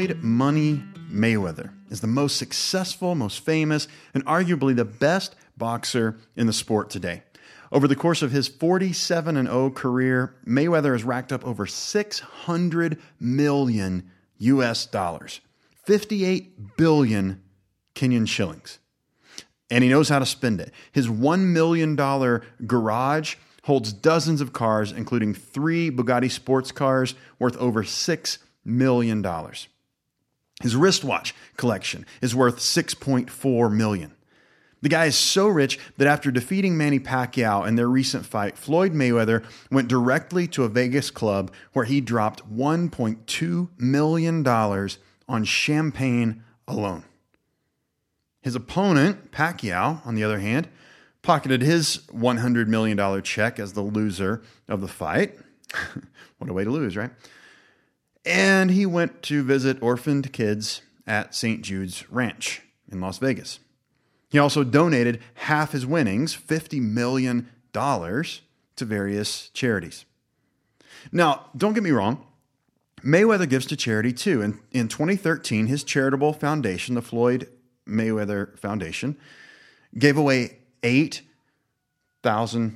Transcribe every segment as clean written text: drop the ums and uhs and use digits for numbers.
Floyd "Money" Mayweather is the most successful, most famous, and arguably the best boxer in the sport today. Over the course of his 47-0 career, Mayweather has racked up over $600 million US, 58 billion Kenyan shillings. And he knows how to spend it. His $1 million garage holds dozens of cars, including 3 Bugatti sports cars worth over $6 million. His wristwatch collection is worth $6.4 million. The guy is so rich that after defeating Manny Pacquiao in their recent fight, Floyd Mayweather went directly to a Vegas club where he dropped $1.2 million on champagne alone. His opponent, Pacquiao, on the other hand, pocketed his $100 million check as the loser of the fight. What a way to lose, right? And he went to visit orphaned kids at St. Jude's Ranch in Las Vegas. He also donated half his winnings, $50 million, to various charities. Now, don't get me wrong. Mayweather gives to charity too. In 2013, his charitable foundation, the Floyd Mayweather Foundation, gave away $8,000.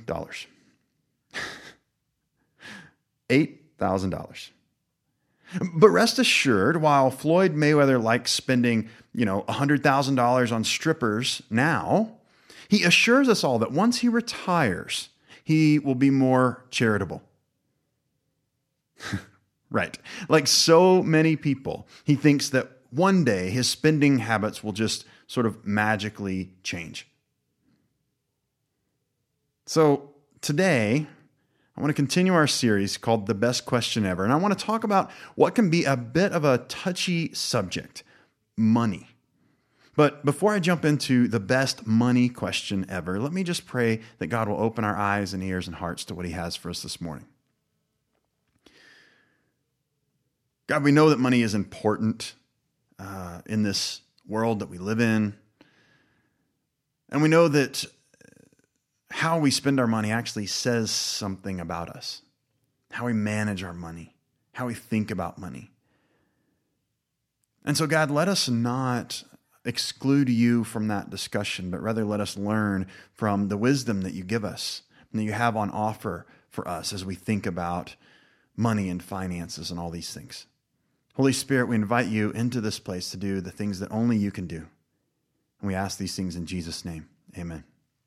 $8,000. But rest assured, while Floyd Mayweather likes spending, $100,000 on strippers now, he assures us all that once he retires, he will be more charitable. Right. Like so many people, he thinks that one day his spending habits will just sort of magically change. So today, I want to continue our series called The Best Question Ever. And I want to talk about what can be a bit of a touchy subject, money. But before I jump into the best money question ever, let me just pray that God will open our eyes and ears and hearts to what he has for us this morning. God, we know that money is important in this world that we live in. And we know that how we spend our money actually says something about us. How we manage our money, how we think about money. And so, God, let us not exclude you from that discussion, but rather let us learn from the wisdom that you give us and that you have on offer for us as we think about money and finances and all these things. Holy Spirit, we invite you into this place to do the things that only you can do. And we ask these things in Jesus' name. Amen.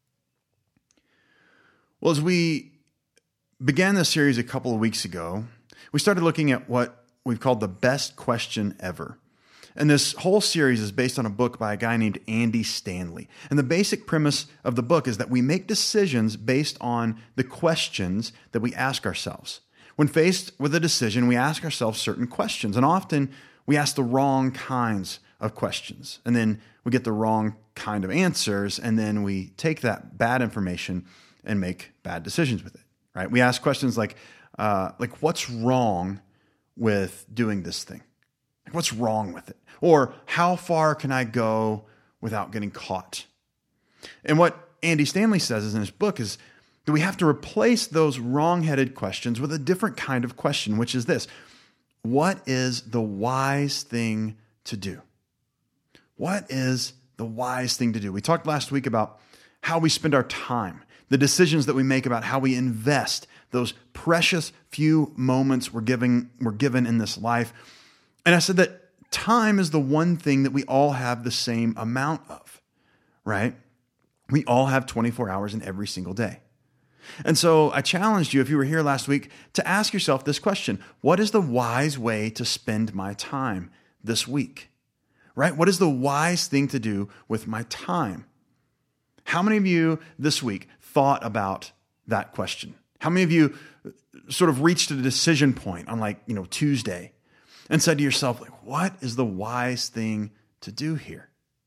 Well, as we began this series a couple of weeks ago, we started looking at what we've called the best question ever. And this whole series is based on a book by a guy named Andy Stanley. And the basic premise of the book is that we make decisions based on the questions that we ask ourselves. When faced with a decision, we ask ourselves certain questions. And often we ask the wrong kinds of questions. And then we get the wrong kind of answers. And then we take that bad information and make bad decisions with it, right? We ask questions like what's wrong with doing this thing? Like, what's wrong with it? Or how far can I go without getting caught? And what Andy Stanley says in his book is that we have to replace those wrong-headed questions with a different kind of question, which is this: what is the wise thing to do? What is the wise thing to do? We talked last week about how we spend our time, the decisions that we make about how we invest those precious few moments we're given in this life. And I said that time is the one thing that we all have the same amount of, right? We all have 24 hours in every single day. And so I challenged you, if you were here last week, to ask yourself this question: what is the wise way to spend my time this week? Right? What is the wise thing to do with my time? How many of you this week thought about that question? How many of you sort of reached a decision point on Tuesday and said to yourself, what is the wise thing to do here?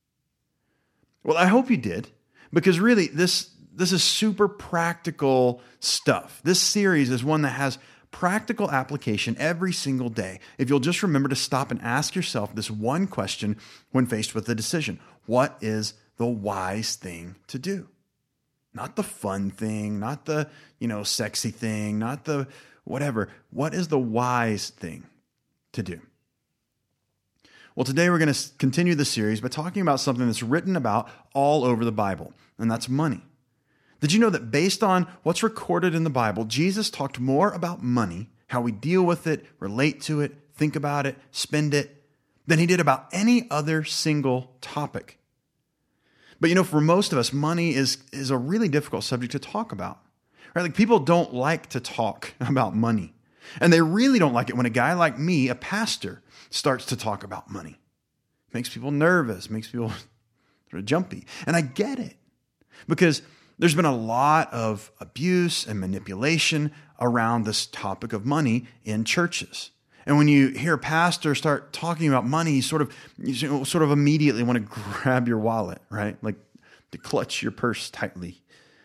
Well, I hope you did, because really this is super practical stuff. This series is one that has practical application every single day. If you'll just remember to stop and ask yourself this one question when faced with a decision: what is the wise thing to do? Not the fun thing, not the, sexy thing, not the whatever. What is the wise thing to do? Well, today we're going to continue the series by talking about something that's written about all over the Bible, and that's money. Did you know that based on what's recorded in the Bible, Jesus talked more about money, how we deal with it, relate to it, think about it, spend it, than he did about any other single topic? But for most of us, money is a really difficult subject to talk about. Right? Like, people don't like to talk about money. And they really don't like it when a guy like me, a pastor, starts to talk about money. It makes people nervous, makes people sort of jumpy. And I get it, because there's been a lot of abuse and manipulation around this topic of money in churches. And when you hear a pastor start talking about money, you sort of immediately want to grab your wallet, right? Like to clutch your purse tightly.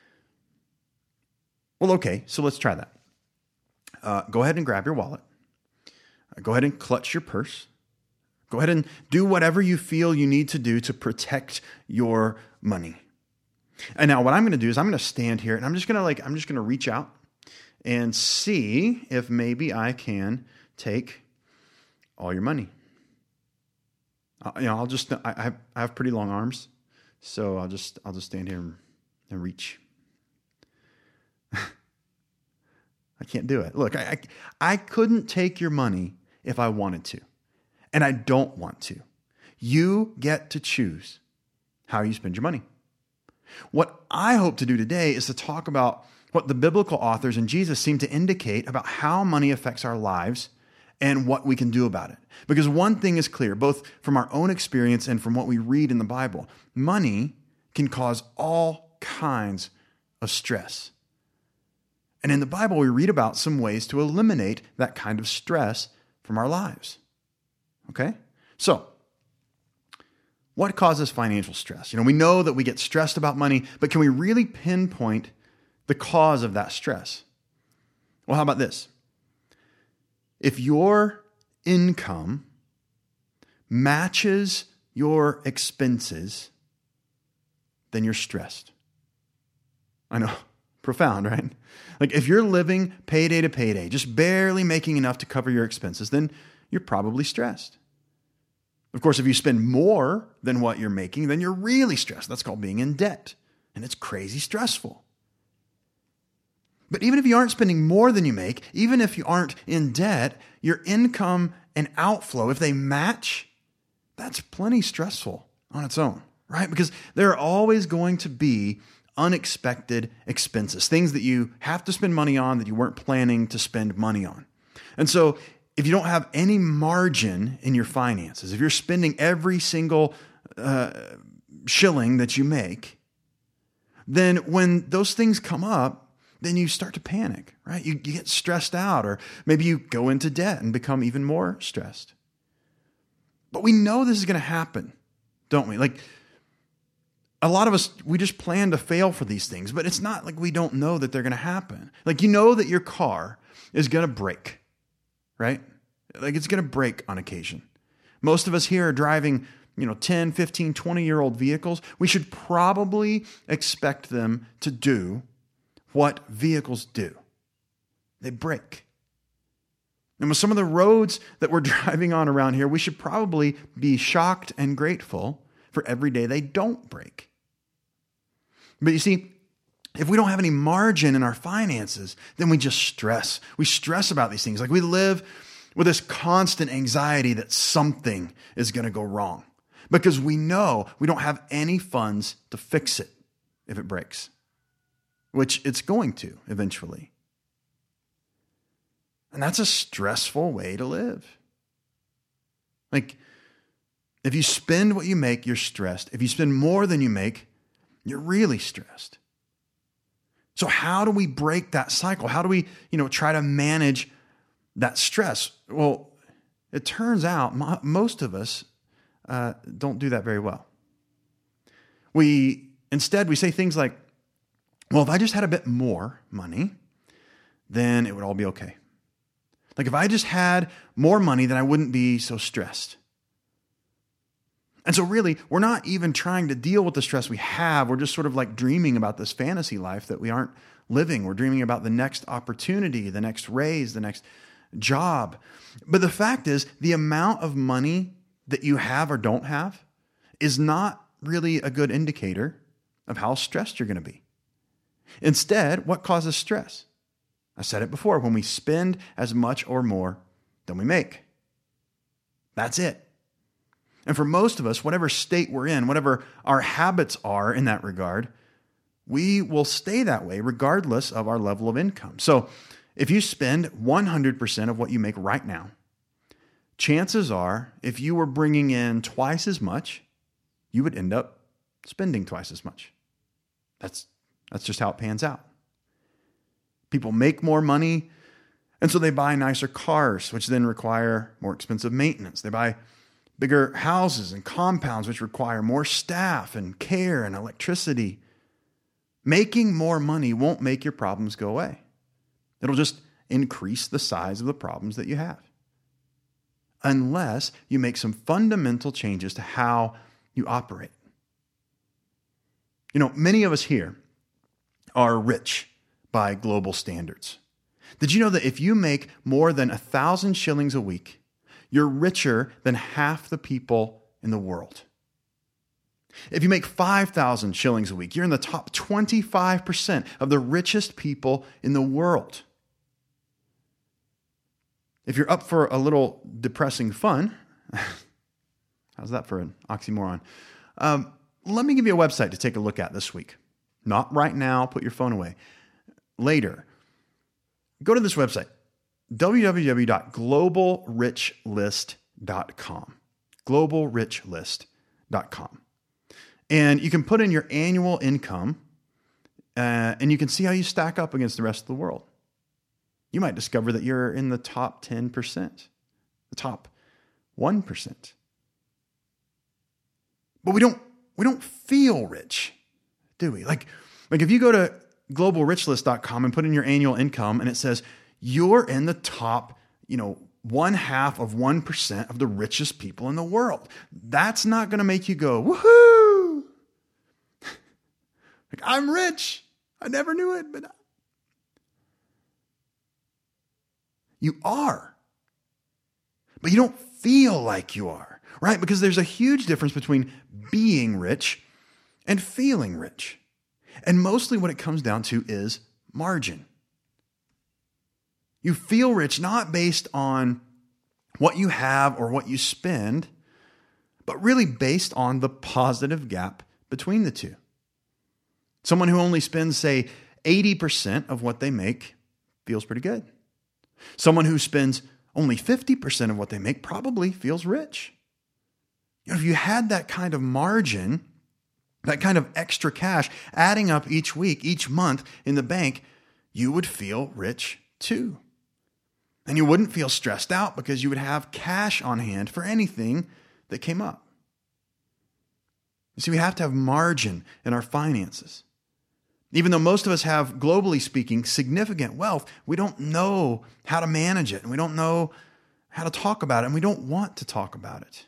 Well, okay, so let's try that. Go ahead and grab your wallet. Go ahead and clutch your purse. Go ahead and do whatever you feel you need to do to protect your money. And now what I'm going to do is I'm going to stand here and I'm just going to reach out and see if maybe I can take all your money. I have pretty long arms, so I'll just stand here and reach. I can't do it. Look, I couldn't take your money if I wanted to, and I don't want to. You get to choose how you spend your money. What I hope to do today is to talk about what the biblical authors and Jesus seem to indicate about how money affects our lives and what we can do about it. Because one thing is clear, both from our own experience and from what we read in the Bible: money can cause all kinds of stress. And in the Bible, we read about some ways to eliminate that kind of stress from our lives. Okay? So, what causes financial stress? We know that we get stressed about money, but can we really pinpoint the cause of that stress? Well, how about this? If your income matches your expenses, then you're stressed. I know, profound, right? Like, if you're living payday to payday, just barely making enough to cover your expenses, then you're probably stressed. Of course, if you spend more than what you're making, then you're really stressed. That's called being in debt, and it's crazy stressful. But even if you aren't spending more than you make, even if you aren't in debt, your income and outflow, if they match, that's plenty stressful on its own, right? Because there are always going to be unexpected expenses, things that you have to spend money on that you weren't planning to spend money on. And so if you don't have any margin in your finances, if you're spending every single shilling that you make, then when those things come up, then you start to panic, right? You get stressed out, or maybe you go into debt and become even more stressed. But we know this is going to happen, don't we? Like, a lot of us, we just plan to fail for these things, but it's not like we don't know that they're going to happen. Like, that your car is going to break, right? Like, it's going to break on occasion. Most of us here are driving, 10, 15, 20-year-old vehicles. We should probably expect them to do what vehicles do. They break. And with some of the roads that we're driving on around here, we should probably be shocked and grateful for every day they don't break. But you see, if we don't have any margin in our finances, then we just stress. We stress about these things. Like, we live with this constant anxiety that something is going to go wrong, because we know we don't have any funds to fix it if it breaks, which it's going to eventually. And that's a stressful way to live. Like, if you spend what you make, you're stressed. If you spend more than you make, you're really stressed. So how do we break that cycle? How do we, try to manage that stress? Well, it turns out most of us don't do that very well. Instead, we say things like, well, if I just had a bit more money, then it would all be okay. Like, if I just had more money, then I wouldn't be so stressed. And so really, we're not even trying to deal with the stress we have. We're just sort of like dreaming about this fantasy life that we aren't living. We're dreaming about the next opportunity, the next raise, the next job. But the fact is, the amount of money that you have or don't have is not really a good indicator of how stressed you're going to be. Instead, what causes stress? I said it before, when we spend as much or more than we make. That's it. And for most of us, whatever state we're in, whatever our habits are in that regard, we will stay that way regardless of our level of income. So if you spend 100% of what you make right now, chances are, if you were bringing in twice as much, you would end up spending twice as much. That's just how it pans out. People make more money, and so they buy nicer cars, which then require more expensive maintenance. They buy bigger houses and compounds, which require more staff and care and electricity. Making more money won't make your problems go away. It'll just increase the size of the problems that you have. Unless you make some fundamental changes to how you operate. You know, many of us here are rich by global standards. Did you know that if you make more than 1,000 shillings a week, you're richer than half the people in the world? If you make 5,000 shillings a week, you're in the top 25% of the richest people in the world. If you're up for a little depressing fun, how's that for an oxymoron? Let me give you a website to take a look at this week. Not right now, put your phone away. Later, go to this website, www.globalrichlist.com. Globalrichlist.com. And you can put in your annual income, and you can see how you stack up against the rest of the world. You might discover that you're in the top 10%, the top 1%. But we don't feel rich, do we? Like if you go to globalrichlist.com and put in your annual income and it says you're in the top, 0.5% of the richest people in the world. That's not going to make you go, woohoo! Like, I'm rich. I never knew it, but you are. But you don't feel like you are, right? Because there's a huge difference between being rich and feeling rich. And mostly what it comes down to is margin. You feel rich not based on what you have or what you spend, but really based on the positive gap between the two. Someone who only spends, say, 80% of what they make feels pretty good. Someone who spends only 50% of what they make probably feels rich. If you had that kind of margin, that kind of extra cash adding up each week, each month in the bank, you would feel rich too. And you wouldn't feel stressed out because you would have cash on hand for anything that came up. You see, we have to have margin in our finances. Even though most of us have, globally speaking, significant wealth, we don't know how to manage it, and we don't know how to talk about it, and we don't want to talk about it.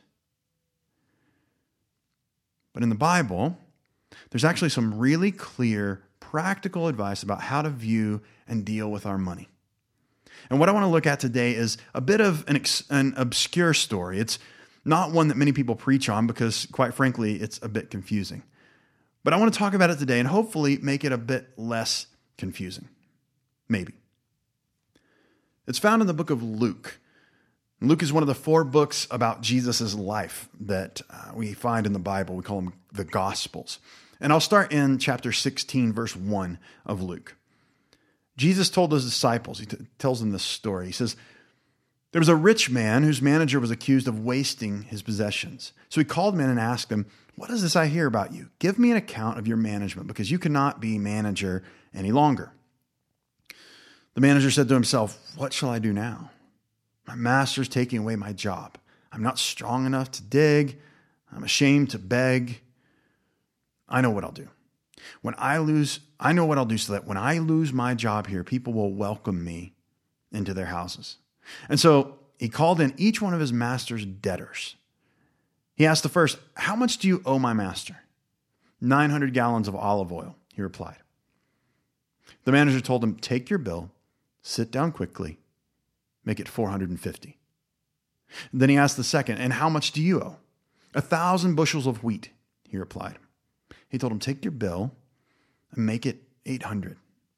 But in the Bible, there's actually some really clear, practical advice about how to view and deal with our money. And what I want to look at today is a bit of an obscure story. It's not one that many people preach on because, quite frankly, it's a bit confusing. But I want to talk about it today and hopefully make it a bit less confusing. Maybe. It's found in the book of Luke. Luke is one of the 4 books about Jesus' life that we find in the Bible. We call them the Gospels. And I'll start in chapter 16, verse 1 of Luke. Jesus told his disciples, he tells them this story. He says, there was a rich man whose manager was accused of wasting his possessions. So he called him in and asked him, what is this I hear about you? Give me an account of your management, because you cannot be manager any longer. The manager said to himself, what shall I do now? My master's taking away my job. I'm not strong enough to dig. I'm ashamed to beg. I know what I'll do. I know what I'll do so that when I lose my job here, people will welcome me into their houses. And so he called in each one of his master's debtors. He asked the first, how much do you owe my master? 900 gallons of olive oil, he replied. The manager told him, take your bill, sit down quickly, make it 450. Then he asked the second, and how much do you owe? 1,000 bushels of wheat, he replied. He told him, take your bill and make it 800.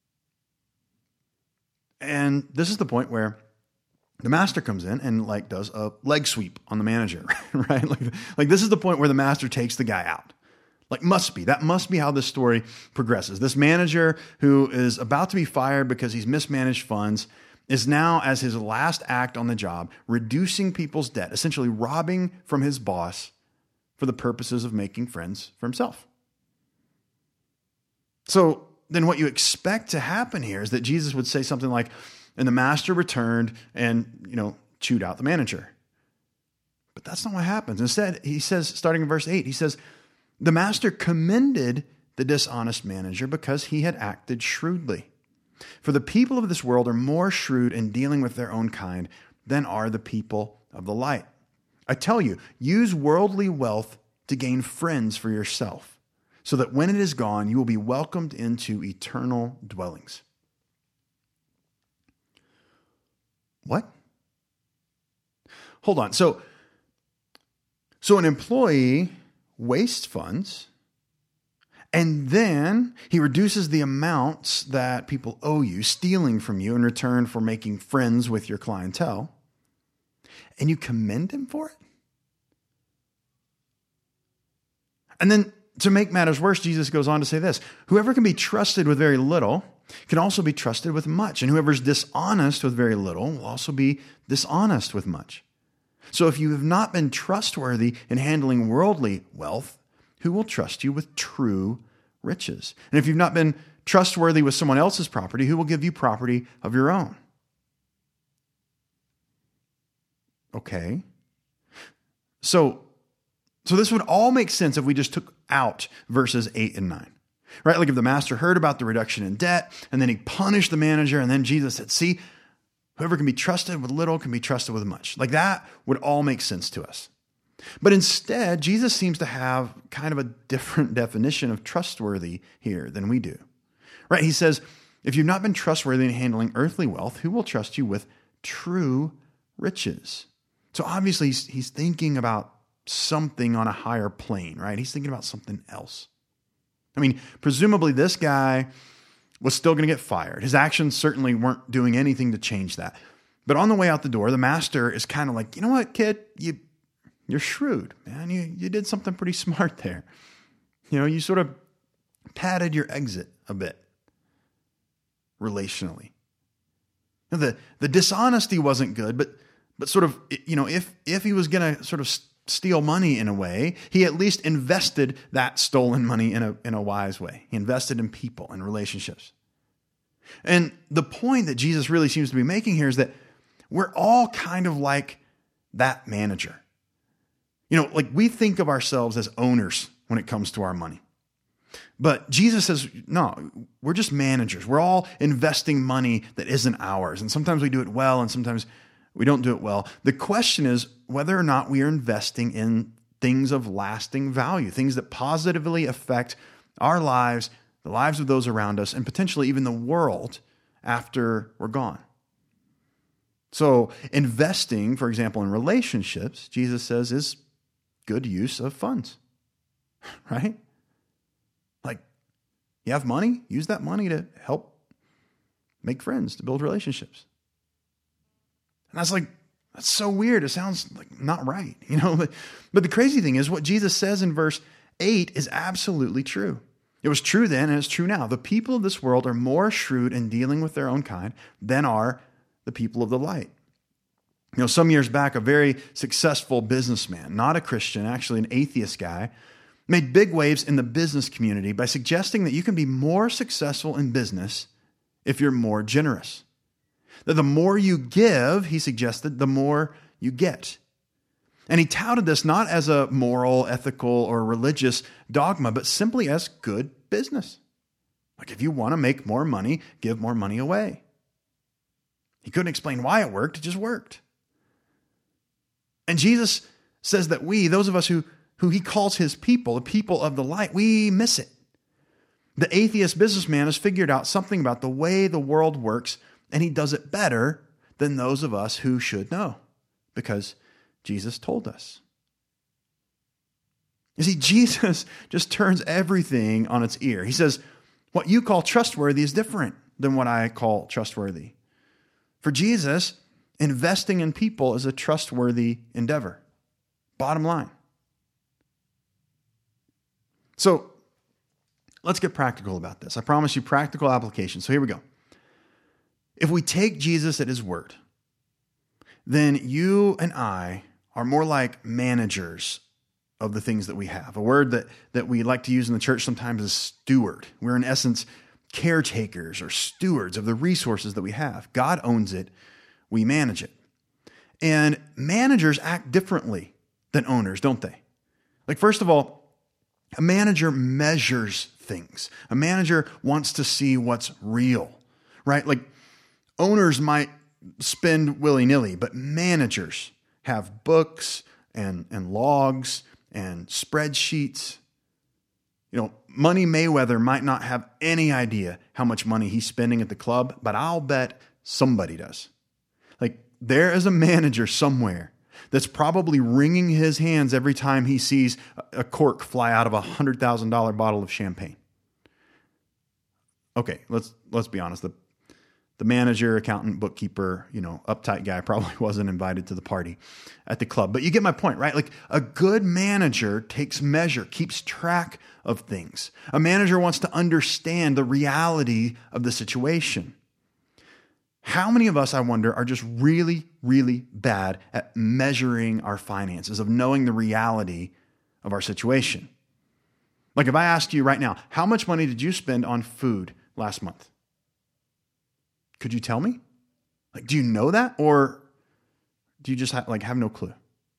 And this is the point where the master comes in and does a leg sweep on the manager, right? Like this is the point where the master takes the guy out. That must be how this story progresses. This manager who is about to be fired because he's mismanaged funds is now, as his last act on the job, reducing people's debt, essentially robbing from his boss for the purposes of making friends for himself. So then what you expect to happen here is that Jesus would say something like, and the master returned and, chewed out the manager. But that's not what happens. Instead, he says, starting in verse 8, he says, the master commended the dishonest manager because he had acted shrewdly. For the people of this world are more shrewd in dealing with their own kind than are the people of the light. I tell you, use worldly wealth to gain friends for yourself, so that when it is gone, you will be welcomed into eternal dwellings. What? Hold on. So an employee wastes funds, and then he reduces the amounts that people owe you, stealing from you in return for making friends with your clientele, and you commend him for it? And then, to make matters worse, Jesus goes on to say this: whoever can be trusted with very little can also be trusted with much, and whoever's dishonest with very little will also be dishonest with much. So if you have not been trustworthy in handling worldly wealth, who will trust you with true riches? And if you've not been trustworthy with someone else's property, who will give you property of your own? Okay. So this would all make sense if we just took out verses 8 and 9. Right? Like if the master heard about the reduction in debt, and then he punished the manager, and then Jesus said, see, whoever can be trusted with little can be trusted with much. Like that would all make sense to us. But instead, Jesus seems to have kind of a different definition of trustworthy here than we do. Right? He says, if you've not been trustworthy in handling earthly wealth, who will trust you with true riches? So obviously he's thinking about something on a higher plane, right? He's thinking about something else. I mean, presumably this guy was still going to get fired. His actions certainly weren't doing anything to change that. But on the way out the door, the master is kind of like, you know what, kid, you're shrewd, man. You did something pretty smart there. You sort of padded your exit a bit relationally. The dishonesty wasn't good, but sort of, if he was going to sort of steal money in a way, he at least invested that stolen money in a wise way. He invested in people and relationships. And the point that Jesus really seems to be making here is that we're all kind of like that manager. Like we think of ourselves as owners when it comes to our money. But Jesus says, no, we're just managers. We're all investing money that isn't ours. And sometimes we do it well, and sometimes we don't do it well. The question is whether or not we are investing in things of lasting value, things that positively affect our lives, the lives of those around us, and potentially even the world after we're gone. So investing, for example, in relationships, Jesus says, is good use of funds, right? Like, you have money, use that money to help make friends, to build relationships. And that's so weird. It sounds like not right, But the crazy thing is what Jesus says in verse 8 is absolutely true. It was true then and it's true now. The people of this world are more shrewd in dealing with their own kind than are the people of the light. Some years back, a very successful businessman, not a Christian, actually an atheist guy, made big waves in the business community by suggesting that you can be more successful in business if you're more generous. That the more you give, he suggested, the more you get. And he touted this not as a moral, ethical, or religious dogma, but simply as good business. Like if you want to make more money, give more money away. He couldn't explain why it worked, it just worked. And Jesus says that we, those of us who he calls his people, the people of the light, we miss it. The atheist businessman has figured out something about the way the world works, and he does it better than those of us who should know, because Jesus told us. You see, Jesus just turns everything on its ear. He says, what you call trustworthy is different than what I call trustworthy. For Jesus, investing in people is a trustworthy endeavor. Bottom line. So let's get practical about this. I promise you practical application. So here we go. If we take Jesus at his word, then you and I are more like managers of the things that we have. A word that we like to use in the church sometimes is steward. We're in essence caretakers or stewards of the resources that we have. God owns it. We manage it. And managers act differently than owners, don't they? Like, first of all, a manager measures things. A manager wants to see what's real, right? Like, owners might spend willy-nilly, but managers have books and logs and spreadsheets. You know, Money Mayweather might not have any idea how much money he's spending at the club, but I'll bet somebody does. Like, there is a manager somewhere that's probably wringing his hands every time he sees a cork fly out of a $100,000 bottle of champagne. Okay, let's be honest. The manager, accountant, bookkeeper, uptight guy probably wasn't invited to the party at the club. But you get my point, right? Like, a good manager takes measure, keeps track of things. A manager wants to understand the reality of the situation. How many of us, I wonder, are just really, really bad at measuring our finances, of knowing the reality of our situation? Like, if I asked you right now, how much money did you spend on food last month? Could you tell me? Like, do you know that? Or do you just have no clue?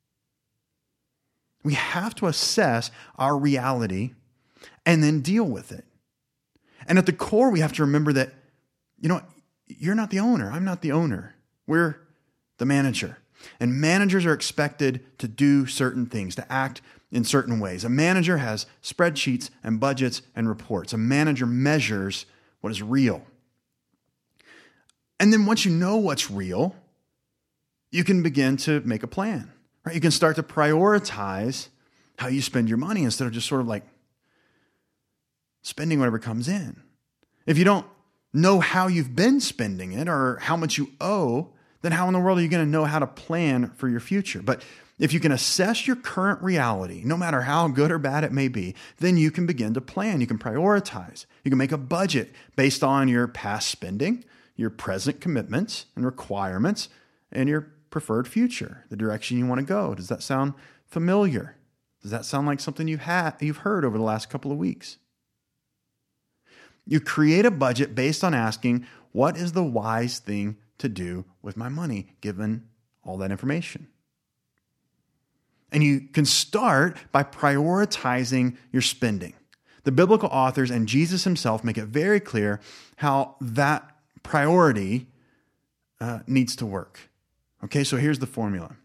We have to assess our reality and then deal with it. And at the core, we have to remember that, you're not the owner. I'm not the owner. We're the manager. And managers are expected to do certain things, to act in certain ways. A manager has spreadsheets and budgets and reports. A manager measures what is real. And then once you know what's real, you can begin to make a plan, right? You can start to prioritize how you spend your money instead of just sort of like spending whatever comes in. If you don't know how you've been spending it or how much you owe, then how in the world are you going to know how to plan for your future? But if you can assess your current reality, no matter how good or bad it may be, then you can begin to plan. You can prioritize. You can make a budget based on your past spending, your present commitments and requirements, and your preferred future, the direction you want to go. Does that sound familiar? Does that sound like something you've heard over the last couple of weeks? You create a budget based on asking, what is the wise thing to do with my money, given all that information? And you can start by prioritizing your spending. The biblical authors and Jesus himself make it very clear how that priority needs to work. Okay, so here's the formula.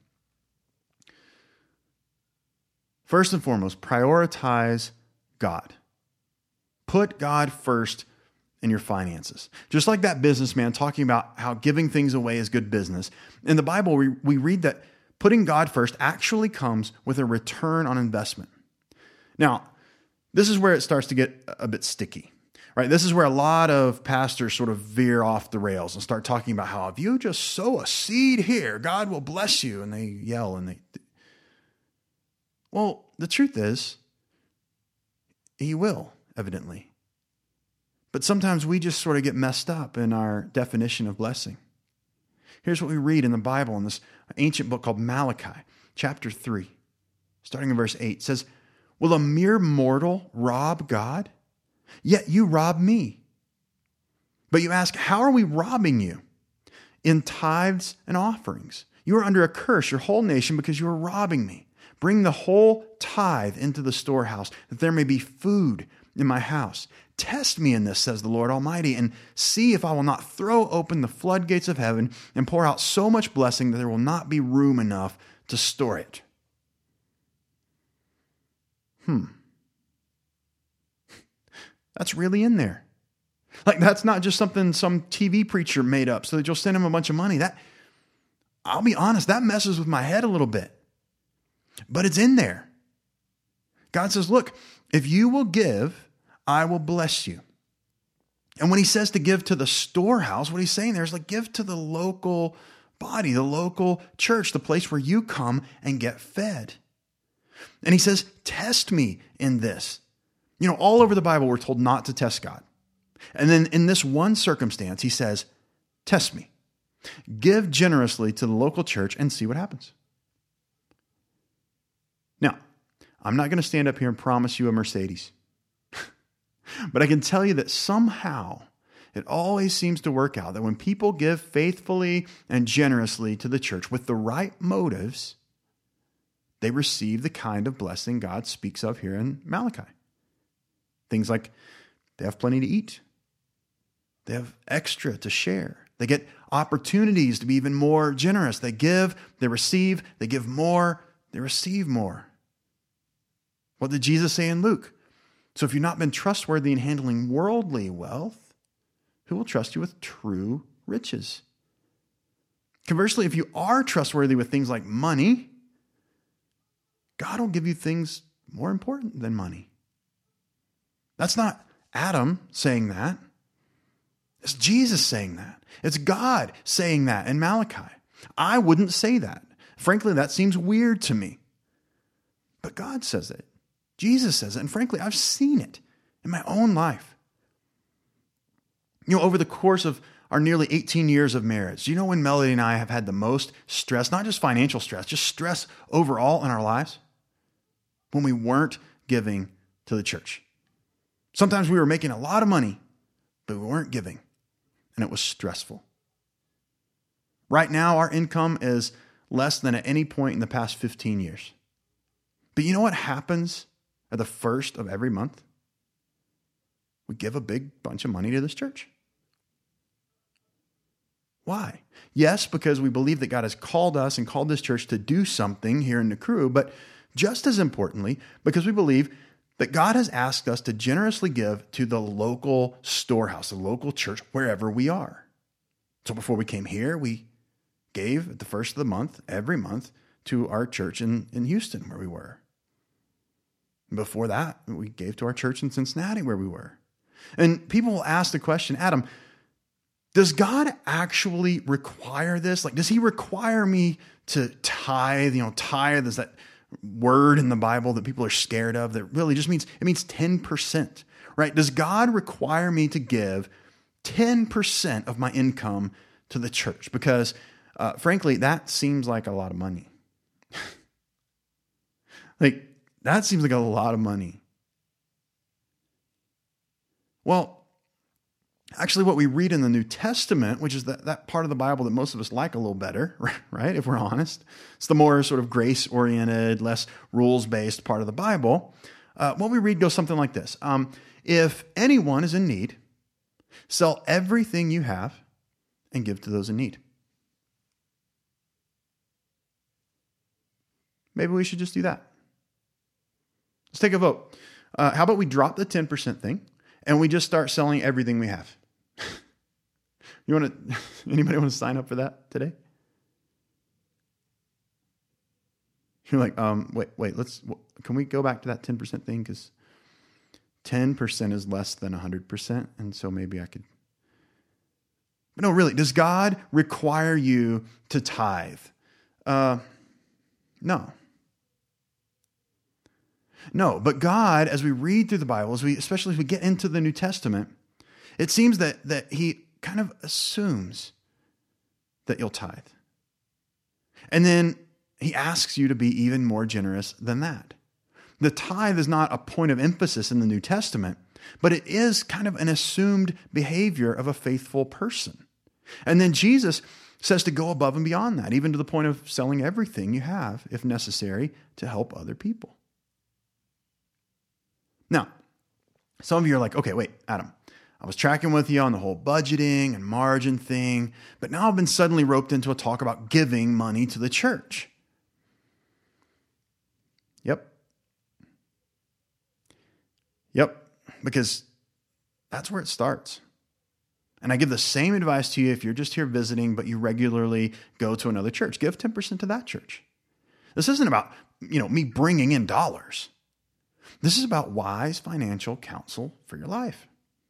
First and foremost, prioritize God. Put God first in your finances. Just like that businessman talking about how giving things away is good business. In the Bible, we read that putting God first actually comes with a return on investment. Now, this is where it starts to get a bit sticky, right? This is where a lot of pastors sort of veer off the rails and start talking about how if you just sow a seed here, God will bless you. And they yell and well, the truth is, he will, evidently. But sometimes we just sort of get messed up in our definition of blessing. Here's what we read in the Bible in this ancient book called Malachi, chapter 3, starting in verse 8. It says, will a mere mortal rob God? Yet you rob me. But you ask, how are we robbing you? In tithes and offerings. You are under a curse, your whole nation, because you are robbing me. Bring the whole tithe into the storehouse, that there may be food in my house. Test me in this, says the Lord Almighty, and see if I will not throw open the floodgates of heaven and pour out so much blessing that there will not be room enough to store it. That's really in there. Like, that's not just something some TV preacher made up so that you'll send him a bunch of money. I'll be honest, that messes with my head a little bit. But it's in there. God says, look, if you will give, I will bless you. And when he says to give to the storehouse, what he's saying there is like give to the local body, the local church, the place where you come and get fed. And he says, test me in this. All over the Bible, we're told not to test God. And then in this one circumstance, he says, test me. Give generously to the local church and see what happens. Now, I'm not going to stand up here and promise you a Mercedes. But I can tell you that somehow it always seems to work out that when people give faithfully and generously to the church with the right motives, they receive the kind of blessing God speaks of here in Malachi. Things like they have plenty to eat. They have extra to share. They get opportunities to be even more generous. They give, they receive, they give more, they receive more. What did Jesus say in Luke? So if you've not been trustworthy in handling worldly wealth, who will trust you with true riches? Conversely, if you are trustworthy with things like money, God will give you things more important than money. That's not Adam saying that. It's Jesus saying that. It's God saying that in Malachi. I wouldn't say that. Frankly, that seems weird to me. But God says it. Jesus says it. And frankly, I've seen it in my own life. Over the course of our nearly 18 years of marriage, do you know when Melody and I have had the most stress, not just financial stress, just stress overall in our lives? When we weren't giving to the church. Sometimes we were making a lot of money, but we weren't giving, and it was stressful. Right now, our income is less than at any point in the past 15 years. But you know what happens at the first of every month? We give a big bunch of money to this church. Why? Yes, because we believe that God has called us and called this church to do something here in Nakuru, but just as importantly, because we believe that God has asked us to generously give to the local storehouse, the local church, wherever we are. So before we came here, we gave at the first of the month, every month, to our church in Houston, where we were. And before that, we gave to our church in Cincinnati, where we were. And people will ask the question, Adam, does God actually require this? Like, does he require me to tithe? Tithe is that word in the Bible that people are scared of that really just means 10%, right? Does God require me to give 10% of my income to the church? Because frankly, that seems like a lot of money. That seems like a lot of money. Well, actually what we read in the New Testament, which is that part of the Bible that most of us like a little better, right? If we're honest, it's the more sort of grace-oriented, less rules-based part of the Bible. What we read goes something like this. If anyone is in need, sell everything you have and give to those in need. Maybe we should just do that. Let's take a vote. How about we drop the 10% thing and we just start selling everything we have? Anybody want to sign up for that today? You're like, wait, can we go back to that 10% thing? Because 10% is less than 100%. And so maybe I could. But no, really, does God require you to tithe? No. No, but God, as we read through the Bible, especially as we get into the New Testament, it seems that he kind of assumes that you'll tithe. And then he asks you to be even more generous than that. The tithe is not a point of emphasis in the New Testament, but it is kind of an assumed behavior of a faithful person. And then Jesus says to go above and beyond that, even to the point of selling everything you have, if necessary, to help other people. Now, some of you are like, okay, wait, Adam, I was tracking with you on the whole budgeting and margin thing, but now I've been suddenly roped into a talk about giving money to the church. Yep, because that's where it starts. And I give the same advice to you if you're just here visiting, but you regularly go to another church. Give 10% to that church. This isn't about me bringing in dollars. This is about wise financial counsel for your life.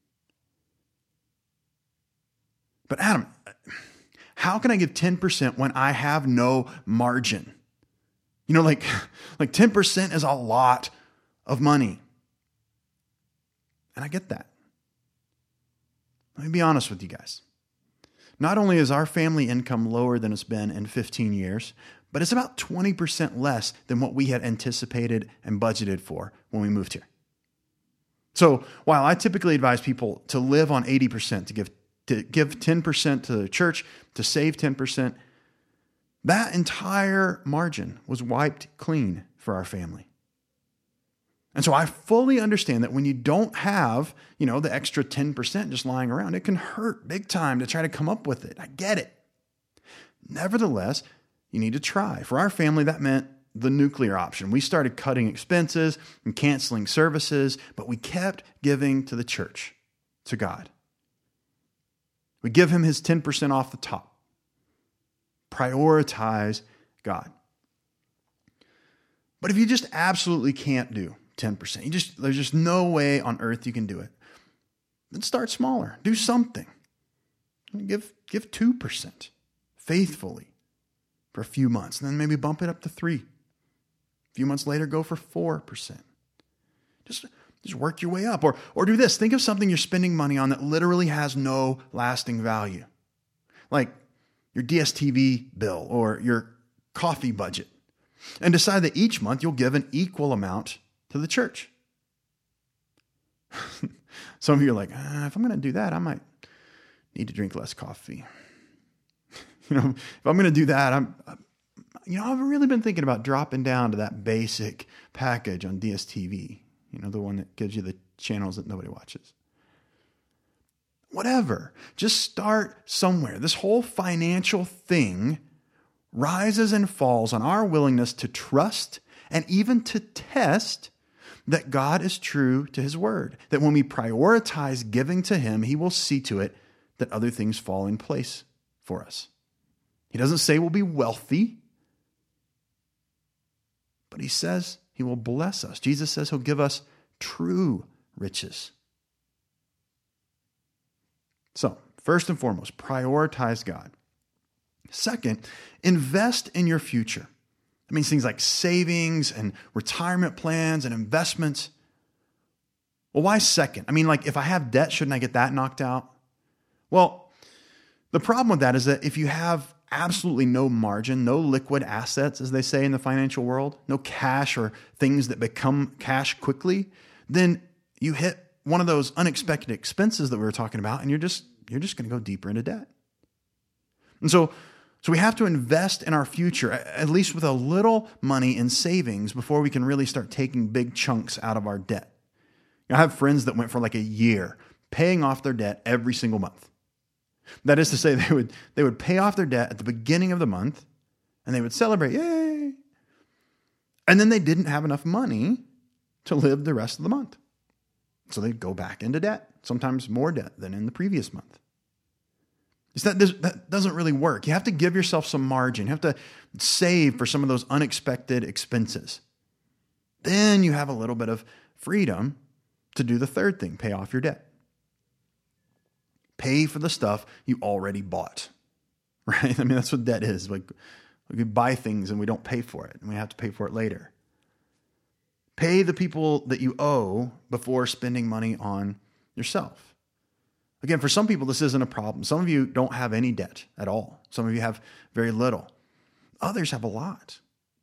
But Adam, how can I give 10% when I have no margin? Like 10% is a lot of money. And I get that. Let me be honest with you guys. Not only is our family income lower than it's been in 15 years, but it's about 20% less than what we had anticipated and budgeted for when we moved here. So while I typically advise people to live on 80%, to give 10% to the church, to save 10%, that entire margin was wiped clean for our family. And so I fully understand that when you don't have, the extra 10% just lying around, it can hurt big time to try to come up with it. I get it. Nevertheless, you need to try. For our family, that meant the nuclear option. We started cutting expenses and canceling services, but we kept giving to the church, to God. We give him his 10% off the top. Prioritize God. But if you just absolutely can't do 10%, there's just no way on earth you can do it, then start smaller. Do something. Give 2% faithfully for a few months, and then maybe bump it up to 3%. A few months later, go for 4%. Just work your way up. Or do this. Think of something you're spending money on that literally has no lasting value. Like your DSTV bill or your coffee budget. And decide that each month you'll give an equal amount to the church. Some of you are like, if I'm going to do that, I might need to drink less coffee. If I'm going to do that, I've really been thinking about dropping down to that basic package on DSTV. The one that gives you the channels that nobody watches. Whatever. Just start somewhere. This whole financial thing rises and falls on our willingness to trust and even to test that God is true to his word. That when we prioritize giving to him, he will see to it that other things fall in place for us. He doesn't say we'll be wealthy, but he says he will bless us. Jesus says he'll give us true riches. So, first and foremost, prioritize God. Second, invest in your future. That means things like savings and retirement plans and investments. Well, why second? If I have debt, shouldn't I get that knocked out? Well, the problem with that is that if you have absolutely no margin, no liquid assets, as they say in the financial world, no cash or things that become cash quickly, then you hit one of those unexpected expenses that we were talking about, and you're just going to go deeper into debt. And so we have to invest in our future, at least with a little money in savings before we can really start taking big chunks out of our debt. I have friends that went for like a year paying off their debt every single month. That is to say, they would pay off their debt at the beginning of the month, and they would celebrate, yay! And then they didn't have enough money to live the rest of the month. So they'd go back into debt, sometimes more debt than in the previous month. That doesn't really work. You have to give yourself some margin. You have to save for some of those unexpected expenses. Then you have a little bit of freedom to do the third thing, pay off your debt. Pay for the stuff you already bought, right? That's what debt is. Like we buy things and we don't pay for it, and we have to pay for it later. Pay the people that you owe before spending money on yourself. Again, for some people, this isn't a problem. Some of you don't have any debt at all. Some of you have very little. Others have a lot.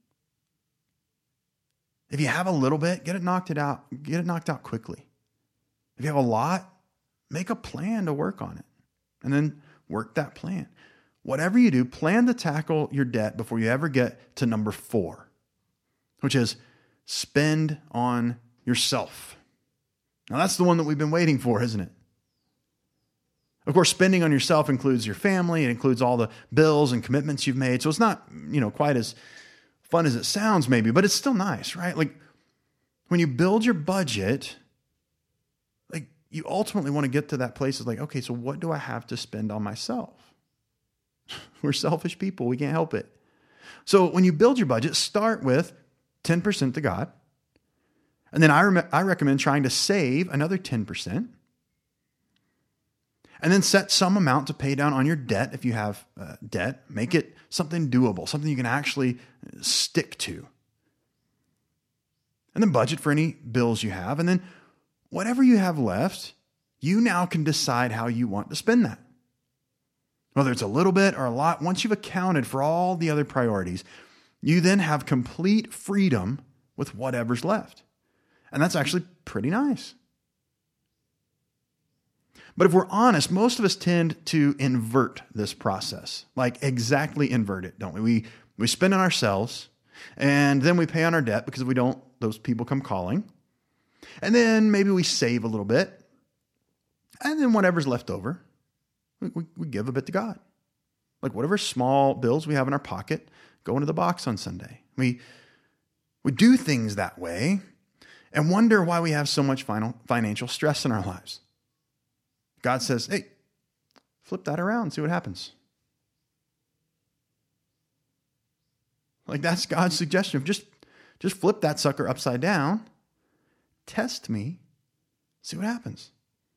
If you have a little bit, get it knocked out quickly. If you have a lot, make a plan to work on it, and then work that plan. Whatever you do, plan to tackle your debt before you ever get to number 4, which is spend on yourself. Now, that's the one that we've been waiting for, isn't it? Of course, spending on yourself includes your family. It includes all the bills and commitments you've made. So it's not, quite as fun as it sounds maybe, but it's still nice, right? Like when you build your budget, like you ultimately want to get to that place of like, okay, so what do I have to spend on myself? We're selfish people. We can't help it. So when you build your budget, start with 10% to God. And then I recommend trying to save another 10%. And then set some amount to pay down on your debt if you have debt. Make it something doable, something you can actually stick to. And then budget for any bills you have. And then whatever you have left, you now can decide how you want to spend that. Whether it's a little bit or a lot, once you've accounted for all the other priorities, you then have complete freedom with whatever's left. And that's actually pretty nice. But if we're honest, most of us tend to invert this process, like exactly invert it, don't we? We spend on ourselves, and then we pay on our debt because if we don't, those people come calling. And then maybe we save a little bit, and then whatever's left over, we give a bit to God. Like whatever small bills we have in our pocket go into the box on Sunday. We do things that way and wonder why we have so much financial stress in our lives. God says, hey, flip that around, see what happens. Like that's God's suggestion of just flip that sucker upside down, test me, see what happens.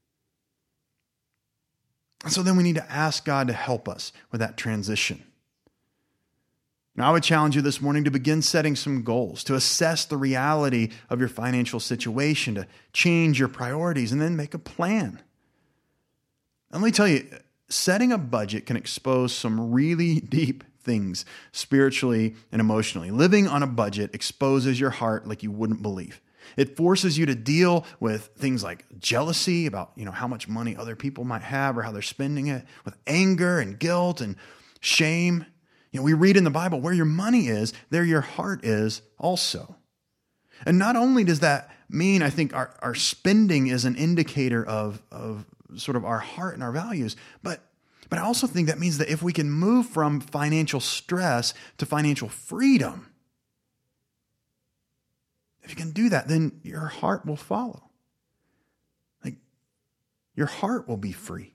And so then we need to ask God to help us with that transition. Now, I would challenge you this morning to begin setting some goals, to assess the reality of your financial situation, to change your priorities, and then make a plan. And let me tell you, setting a budget can expose some really deep things spiritually and emotionally. Living on a budget exposes your heart like you wouldn't believe. It forces you to deal with things like jealousy about, how much money other people might have or how they're spending it, with anger and guilt and shame. We read in the Bible, where your money is, there your heart is also. And not only does that mean, I think, our spending is an indicator of sort of our heart and our values, but I also think that means that if we can move from financial stress to financial freedom, if you can do that, then your heart will follow. Like your heart will be free.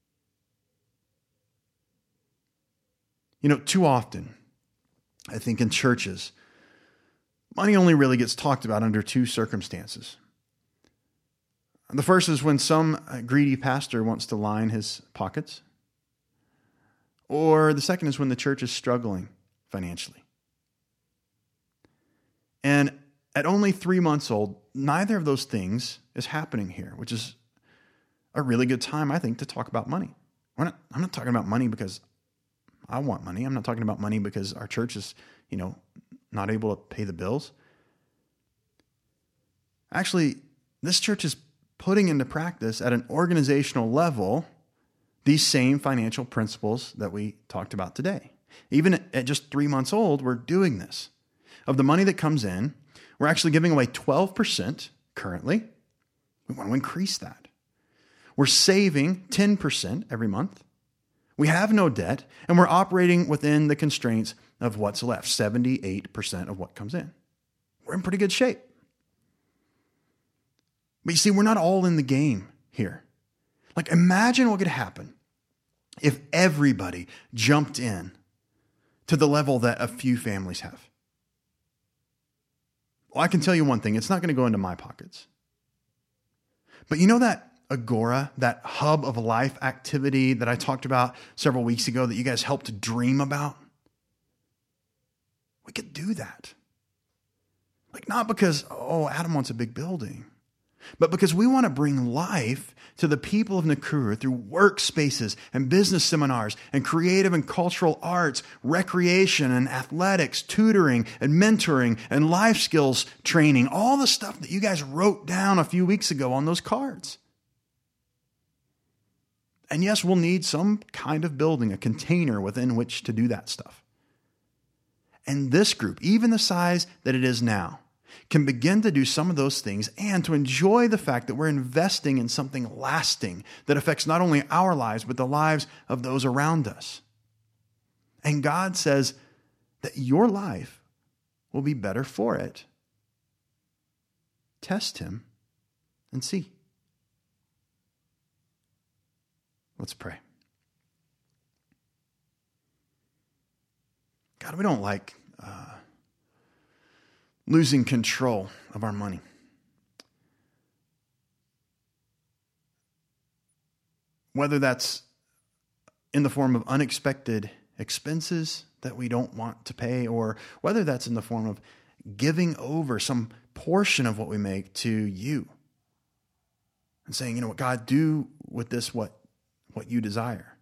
Too often, I think in churches, money only really gets talked about under two circumstances. The first is when some greedy pastor wants to line his pockets. Or the second is when the church is struggling financially. And at only 3 months old, neither of those things is happening here, which is a really good time, I think, to talk about money. I'm not talking about money because I want money. I'm not talking about money because our church is, not able to pay the bills. Actually, this church is putting into practice at an organizational level these same financial principles that we talked about today. Even at just 3 months old, we're doing this. Of the money that comes in, we're actually giving away 12% currently. We want to increase that. We're saving 10% every month. We have no debt, and we're operating within the constraints of what's left, 78% of what comes in. We're in pretty good shape. But you see, we're not all in the game here. Like, imagine what could happen if everybody jumped in to the level that a few families have. Well, I can tell you one thing, it's not going to go into my pockets. But you know that Agora, that hub of life activity that I talked about several weeks ago that you guys helped dream about? We could do that. Like, not because, Adam wants a big building, but because we want to bring life to the people of Nakuru through workspaces and business seminars and creative and cultural arts, recreation and athletics, tutoring and mentoring and life skills training, all the stuff that you guys wrote down a few weeks ago on those cards. And yes, we'll need some kind of building, a container within which to do that stuff. And this group, even the size that it is now, can begin to do some of those things and to enjoy the fact that we're investing in something lasting that affects not only our lives, but the lives of those around us. And God says that your life will be better for it. Test Him and see. Let's pray. God, we don't like losing control of our money. Whether that's in the form of unexpected expenses that we don't want to pay, or whether that's in the form of giving over some portion of what we make to you and saying, you know what, God, do with this what you desire.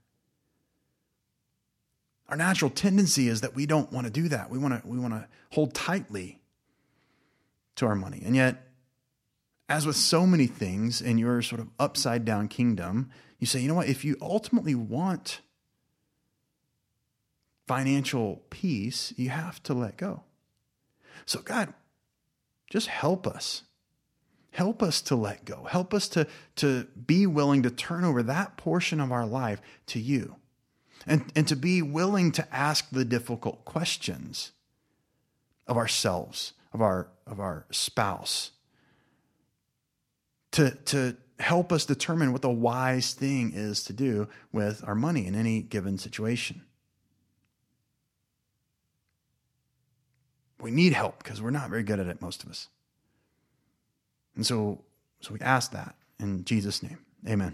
Our natural tendency is that we don't want to do that. We want to hold tightly to our money. And yet, as with so many things in your sort of upside down kingdom, you say, you know what, if you ultimately want financial peace, you have to let go. So God, just help us. Help us to let go. Help us to be willing to turn over that portion of our life to you. And to be willing to ask the difficult questions of ourselves, of our spouse, to help us determine what the wise thing is to do with our money in any given situation. We need help because we're not very good at it, most of us. And so we ask that in Jesus' name. Amen.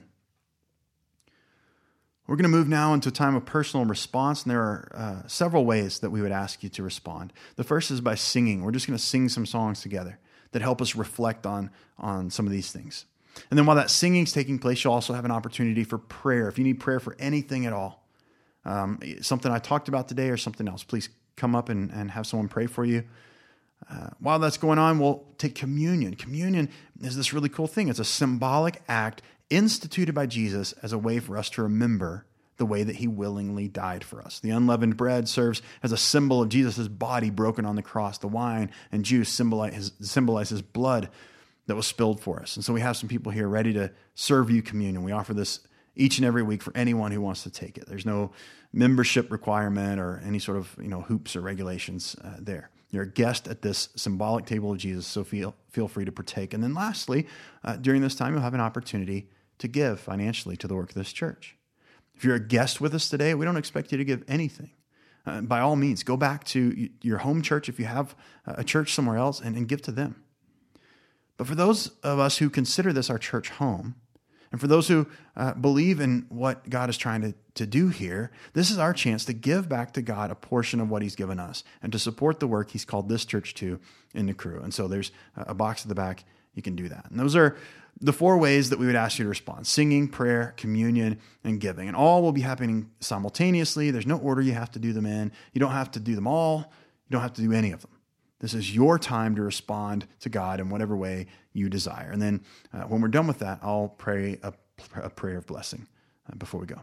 We're going to move now into a time of personal response, and there are several ways that we would ask you to respond. The first is by singing. We're just going to sing some songs together that help us reflect on some of these things. And then while that singing is taking place, you'll also have an opportunity for prayer. If you need prayer for anything at all, something I talked about today or something else, please come up and have someone pray for you. While that's going on, we'll take communion. Communion is this really cool thing. It's a symbolic act instituted by Jesus as a way for us to remember the way that he willingly died for us. The unleavened bread serves as a symbol of Jesus' body broken on the cross. The wine and juice symbolize his blood that was spilled for us. And so we have some people here ready to serve you communion. We offer this each and every week for anyone who wants to take it. There's no membership requirement or any sort of hoops or regulations there. You're a guest at this symbolic table of Jesus, so feel free to partake. And then lastly, during this time, you'll have an opportunity to give financially to the work of this church. If you're a guest with us today, we don't expect you to give anything. By all means, go back to your home church if you have a church somewhere else and give to them. But for those of us who consider this our church home, and for those who believe in what God is trying to do here, this is our chance to give back to God a portion of what he's given us and to support the work he's called this church to in the Crew. And so there's a box at the back. You can do that. And those are the 4 ways that we would ask you to respond: singing, prayer, communion, and giving. And all will be happening simultaneously. There's no order you have to do them in. You don't have to do them all. You don't have to do any of them. This is your time to respond to God in whatever way you desire. And then when we're done with that, I'll pray a prayer of blessing before we go.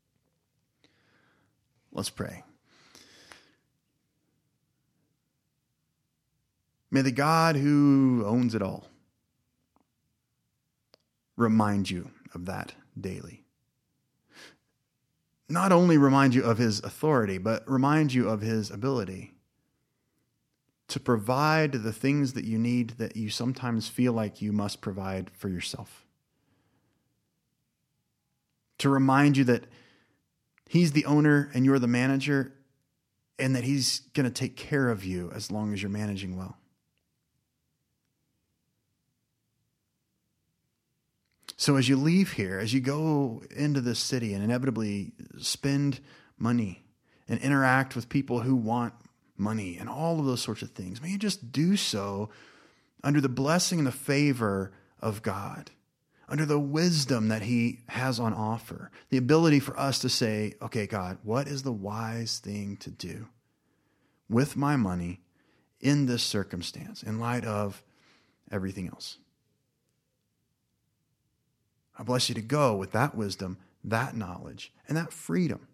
Let's pray. May the God who owns it all remind you of that daily. Not only remind you of his authority, but remind you of his ability to provide the things that you need that you sometimes feel like you must provide for yourself. To remind you that he's the owner and you're the manager, and that he's going to take care of you as long as you're managing well. So as you leave here, as you go into this city and inevitably spend money and interact with people who want money and all of those sorts of things, may you just do so under the blessing and the favor of God, under the wisdom that he has on offer, the ability for us to say, okay, God, what is the wise thing to do with my money in this circumstance in light of everything else? I bless you to go with that wisdom, that knowledge, and that freedom.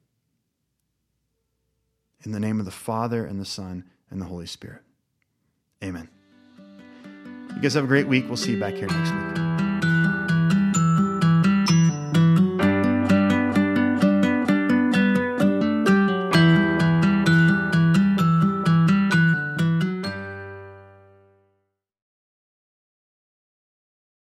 In the name of the Father, and the Son, and the Holy Spirit. Amen. You guys have a great week. We'll see you back here next week.